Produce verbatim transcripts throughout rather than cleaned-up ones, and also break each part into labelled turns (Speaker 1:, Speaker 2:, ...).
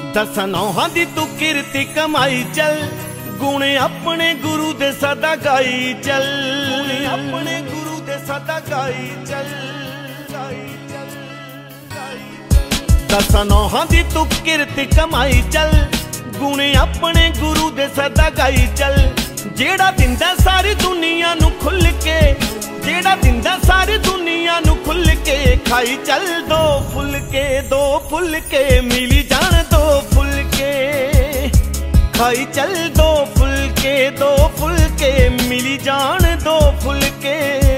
Speaker 1: दस नौहां दी तू कीर्ति कमाई चल, गुण अपने गुरु दे सदा गाई चल, अपने गुरु दे सदा गाई चल, गाई चल, गाई चल। दस नौहां दी तू कीर्ति कमाई चल, गुण अपने गुरु दे सदा गाई चल। जेड़ा दिंदा सारी दुनिया नू खुल के, जेड़ा दिंदा सारी दुनिया नू खुल के, खाई चल दो फुलके दो फुलके मिली जान दो फुलके, खाई चल दो फुलके दो फुलके मिली जान दो फुलके।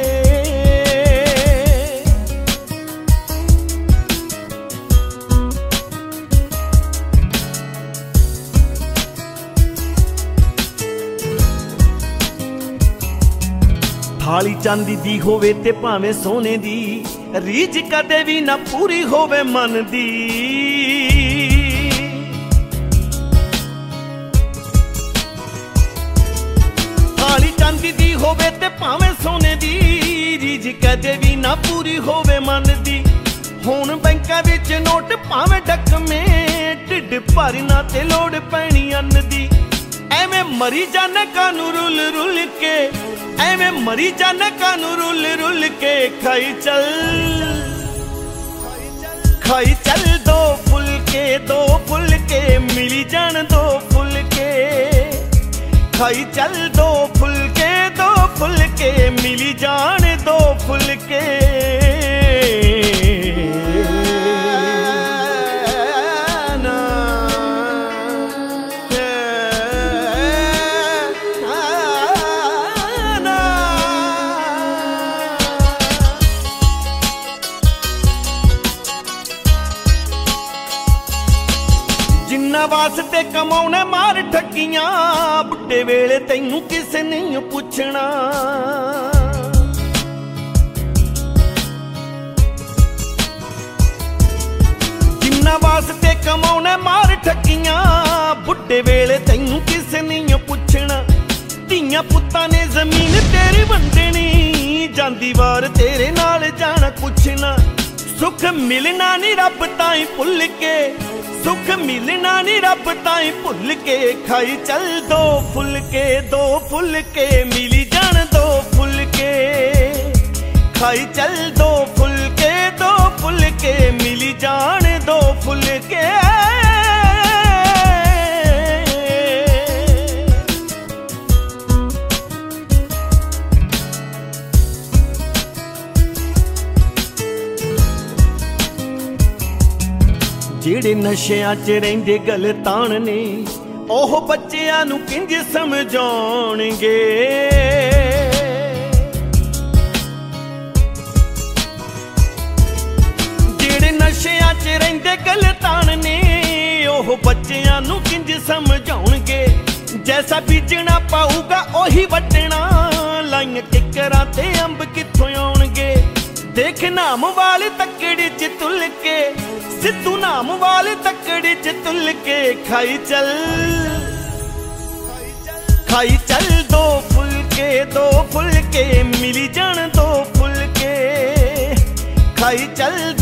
Speaker 1: थाली चांदी दी होवे ते भावें सोने दी, रीझ कदे भी ना पूरी होवे मन दी। थाली चांदी दी होवे ते भावें सोने दी, रीझ कदे भी ना पूरी होवे मन दी। हुण बैंकां विच नोट भावें डकमें, ढिड भरना ते लोड़ पैनी अन्न दी। एवें मरी जाने कानू रुल रुल के, एवें मरी जाने कानू रुल रुल के, खाई चल खाई चल दो फुलके दो फुलके मिली जान दो फुलके, खाई चल दो फुलके दो फुलके मिली जान दो फुलके। जिन्ना वास्ते कमाउणे मार ठगियां, बुढ़े वेले तैनू किसे नहीं पुछना। जिन्ना वास्ते कमाउणे मार ठगियां, बुढ़े वेले तैनू किसे नहीं पुछना। धीआं पुत्तां ने जमीन तेरी वंडनी, जांदी वार तेरे नाल जाना कुछ ना। सुख मिलना नी रब ताईं भुल के, सुख मिलना नी रब ताईं भुल के, खाई चल दो फुलके दो फुलके मिली जान दो फुलके, खाई चल दो फुलके दो फुलके मिली जान दो फुलके। जेड़े नशियां च रहिंदे गलतान ने, ओह बच्चियां नू किंज समझाउणगे। जेड़े नशियां च रहिंदे गलतान ने, ओह बच्चियां नू किंज समझाउणगे। जैसा बीजना पाऊगा ओही वड्डना, लाइयां किकरां ते अंब कित्थों आउणगे। देख नाम वाले तकड़ी च तुल के, सिद्धू नाम वाले तकड़ी च तुल के, खाई चल खाई चल दो फुलके दो फुलके मिली जान दो फुलके, खाई चल